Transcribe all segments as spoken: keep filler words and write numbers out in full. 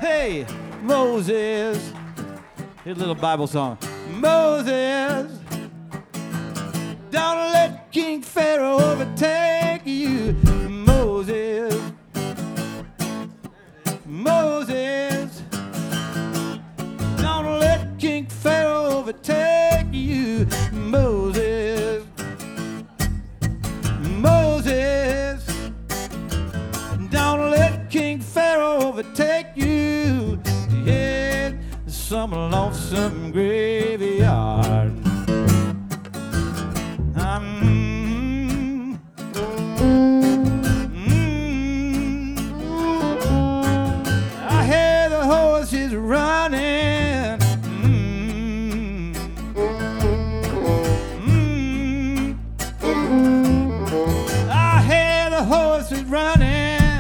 Hey, Moses. Here's a little Bible song. Moses, don't let King Pharaoh overtake you. Moses, Moses, don't let King Pharaoh overtake you. Moses, Moses, don't let King Pharaoh overtake you. Yeah, some lonesome graveyard. Um, mm, I hear the horses running. Mm, mm, I hear the horses running.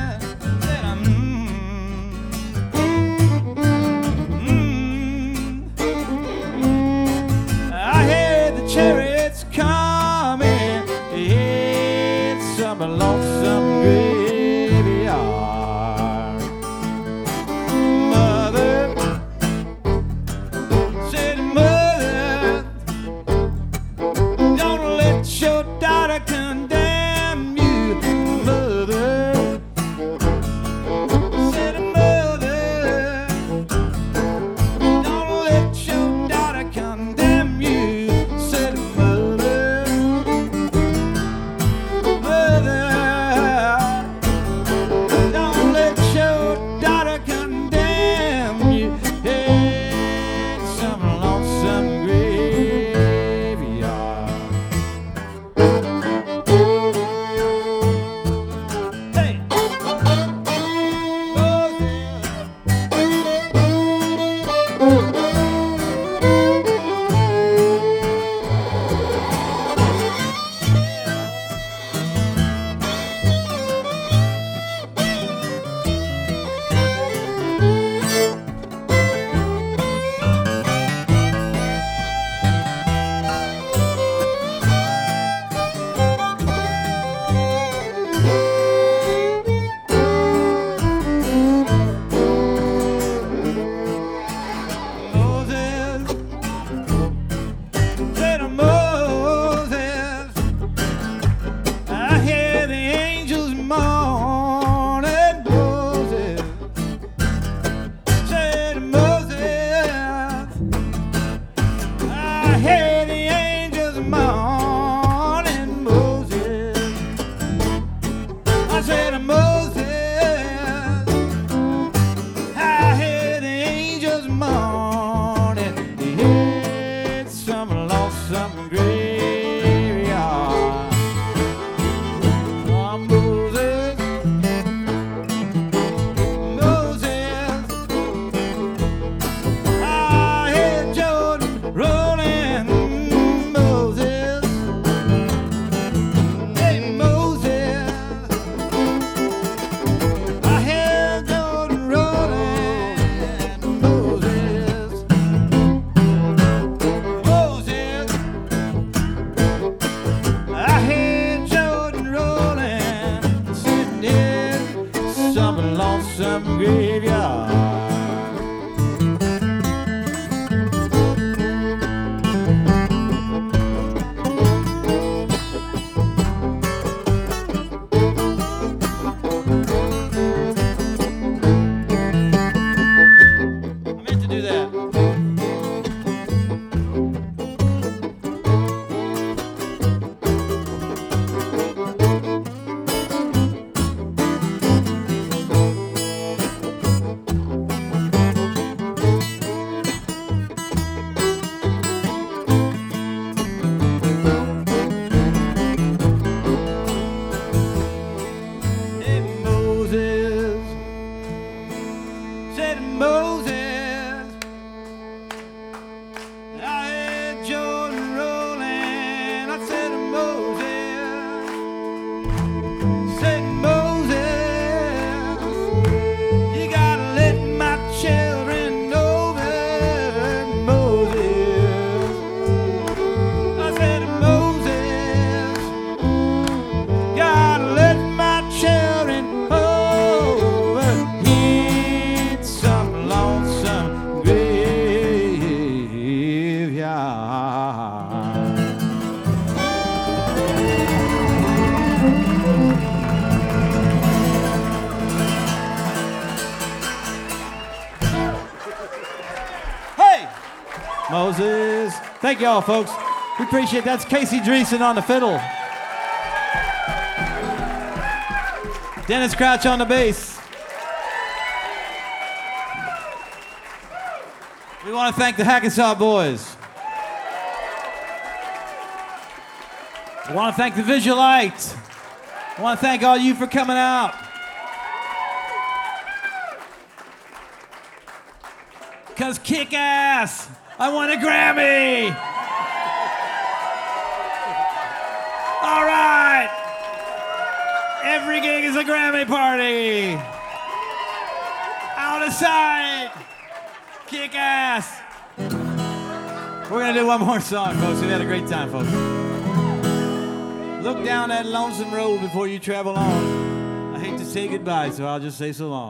Chariots coming, it's some lonesome graveyard. Mother said, Mother, don't let your daughter condemn you. Mother said, Mother, don't let your daughter condemn you. Lonesome graveyard. I meant to do that. Moses. Thank you all, folks. We appreciate it. That's Casey Dreesen on the fiddle. Dennis Crouch on the bass. We want to thank the Hackensaw Boys. We want to thank the Visualite. I want to thank all you for coming out. Because kick ass, I won a Grammy. All right. Every gig is a Grammy party. Out of sight. Kick ass. We're going to do one more song, folks. We've had a great time, folks. Look down that lonesome road before you travel on. I hate to say goodbye, so I'll just say so long.